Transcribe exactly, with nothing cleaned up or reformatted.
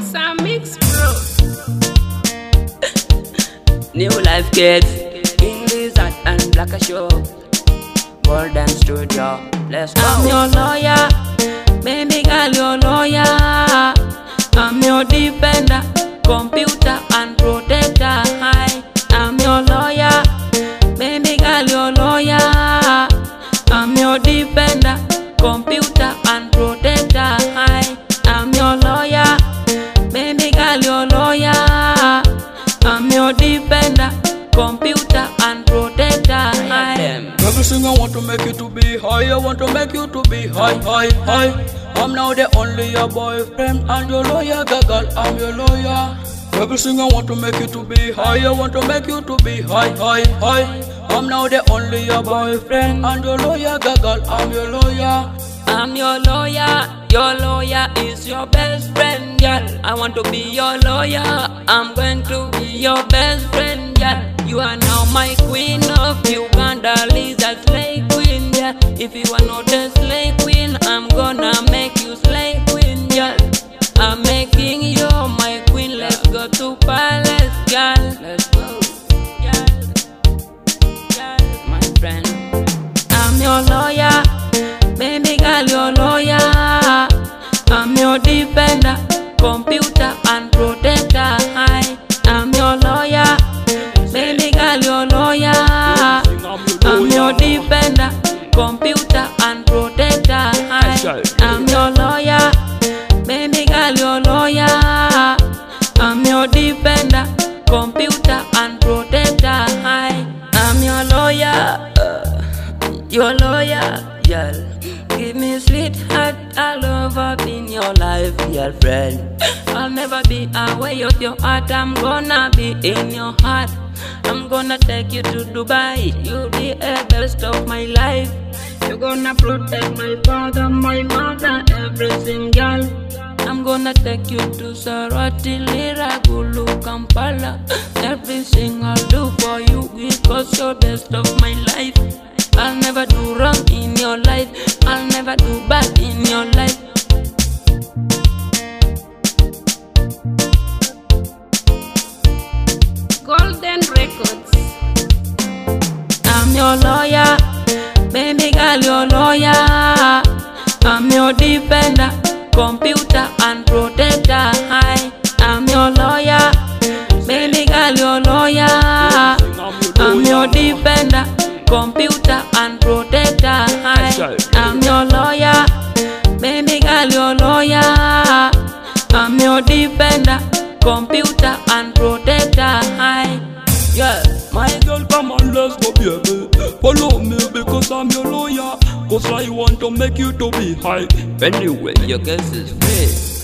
Sam Mix Bro. New Life Kids, King Lizard and Black Show, Golden Studio. Let's go. I'm your lawyer, baby girl, your lawyer. I'm your defender, computer and protector. Hi, I'm your lawyer, baby girl, your lawyer. I'm your defender, computer and protector. Hi, I'm your lawyer, baby girl, your lawyer. I'm your defender, computer and protector. Hi. Every single I want to make you to be high. I want to make you to be high, high, high. I'm now the only your boyfriend and your lawyer, girl. I'm your lawyer. Every single I want to make you to be high. I want to make you to be high, high, high. I'm now the only your boyfriend and your lawyer, girl. I'm your lawyer. I'm your lawyer. Your lawyer is your best friend, girl. I want to be your lawyer. I'm going to be your best friend, girl. You are now my queen of Uganda, Lizard slay queen, yeah. If you are not a slay queen, I'm gonna make you slay queen, girl. I'm making you my queen. Let's go to palace, girl. Let's go, girl. Girl, my friend. I'm your lawyer, baby girl, your lawyer. I'm your defender, computer and protector. Hi, I'm your lawyer, baby girl, your lawyer. I'm your defender, computer and protector. Hi, I'm your lawyer, baby girl, your lawyer. I'm your defender, computer and protector. Hi, I'm your lawyer, uh, your lawyer, girl. Give me sweetheart, I love up in your life, girlfriend. I'll never be away of your heart. I'm gonna be in your heart. I'm gonna take you to Dubai. You'll be the best of my life. You're gonna protect my father, my mother, everything, girl. I'm gonna take you to Sarati, Lira, Gulu, Kampala. Everything I'll do for you because you're best of my life. I'll never do wrong in your life. I'll never do bad in your life. Golden Records. I'm your lawyer, baby girl, your lawyer. I'm your defender, computer and protector. Hi, I'm your lawyer, baby girl, your lawyer. I'm your defender, computer and protector. Hi, I'm your lawyer, baby girl, your lawyer. I'm your defender, computer and protector. Hi, yeah. My girl, come on, let's go, baby. Follow me because I'm your lawyer. Cause I want to make you to be high. Anyway, your guess is free.